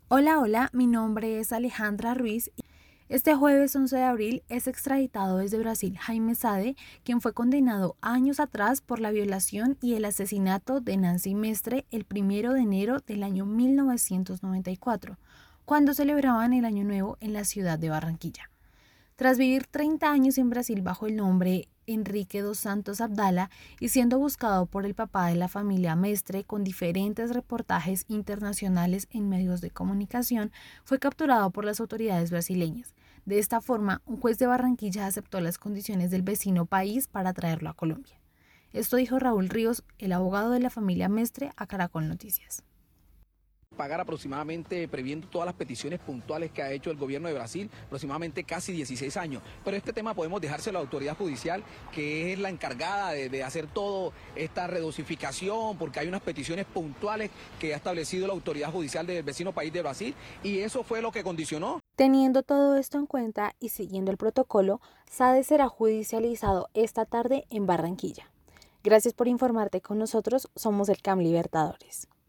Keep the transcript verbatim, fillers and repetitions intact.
Hola, hola, mi nombre es Alejandra Ruiz. Este jueves once de abril es extraditado desde Brasil Jaime Sade, quien fue condenado años atrás por la violación y el asesinato de Nancy Mestre el primero de enero del año mil novecientos noventa y cuatro, cuando celebraban el Año Nuevo en la ciudad de Barranquilla. Tras vivir treinta años en Brasil bajo el nombre Enrique dos Santos Abdala y siendo buscado por el papá de la familia Mestre con diferentes reportajes internacionales en medios de comunicación, fue capturado por las autoridades brasileñas. De esta forma, un juez de Barranquilla aceptó las condiciones del vecino país para traerlo a Colombia. Esto dijo Raúl Ríos, el abogado de la familia Mestre, a Caracol Noticias. Pagar aproximadamente, previendo todas las peticiones puntuales que ha hecho el gobierno de Brasil, aproximadamente casi dieciséis años. Pero este tema podemos dejárselo a la autoridad judicial, que es la encargada de, de hacer toda esta redosificación, porque hay unas peticiones puntuales que ha establecido la autoridad judicial del vecino país de Brasil, y eso fue lo que condicionó. Teniendo todo esto en cuenta y siguiendo el protocolo, Sade será judicializado esta tarde en Barranquilla. Gracias por informarte con nosotros, somos el C A M Libertadores.